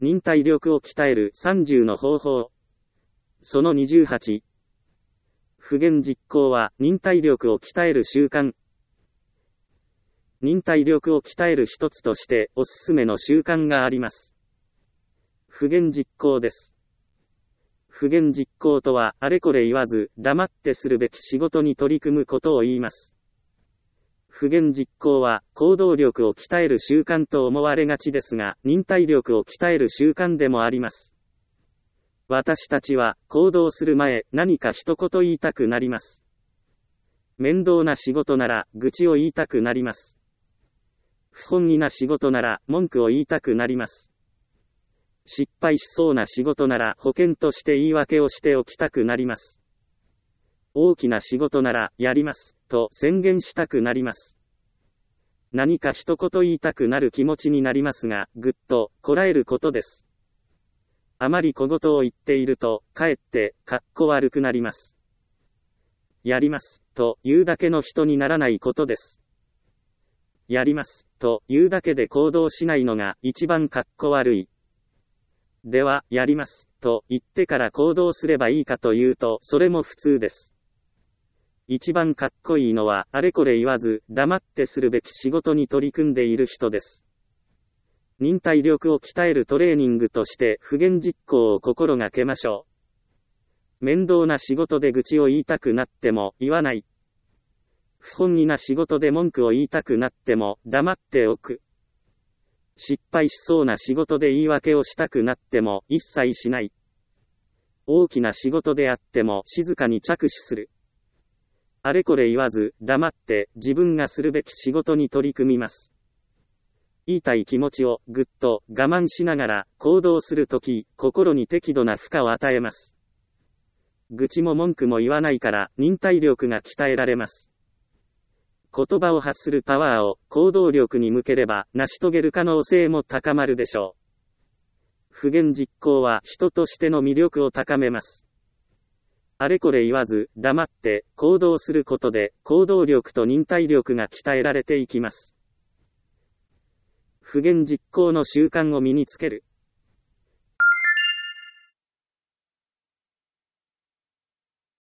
忍耐力を鍛える30の方法。その28。不言実行は忍耐力を鍛える習慣。忍耐力を鍛える一つとしておすすめの習慣があります。不言実行です。不言実行とはあれこれ言わず黙ってするべき仕事に取り組むことを言います。不言実行は行動力を鍛える習慣と思われがちですが、忍耐力を鍛える習慣でもあります。私たちは行動する前、何か一言言いたくなります。面倒な仕事なら愚痴を言いたくなります。不本意な仕事なら文句を言いたくなります。失敗しそうな仕事なら保険として言い訳をしておきたくなります。大きな仕事ならやりますと宣言したくなります。何か一言言いたくなる気持ちになりますが、ぐっとこらえることです。あまり小言を言っていると、かえってかっこ悪くなります。やりますと言うだけの人にならないことです。やりますと言うだけで行動しないのが一番かっこ悪い。では、やりますと言ってから行動すればいいかというと、それも普通です。一番かっこいいのは、あれこれ言わず、黙ってするべき仕事に取り組んでいる人です。忍耐力を鍛えるトレーニングとして、不言実行を心がけましょう。面倒な仕事で愚痴を言いたくなっても、言わない。不本意な仕事で文句を言いたくなっても、黙っておく。失敗しそうな仕事で言い訳をしたくなっても、一切しない。大きな仕事であっても、静かに着手する。あれこれ言わず、黙って、自分がするべき仕事に取り組みます。言いたい気持ちをぐっと我慢しながら行動するとき、心に適度な負荷を与えます。愚痴も文句も言わないから忍耐力が鍛えられます。言葉を発するパワーを行動力に向ければ成し遂げる可能性も高まるでしょう。不言実行は人としての魅力を高めます。あれこれ言わず黙って行動することで行動力と忍耐力が鍛えられていきます。不言実行の習慣を身につける。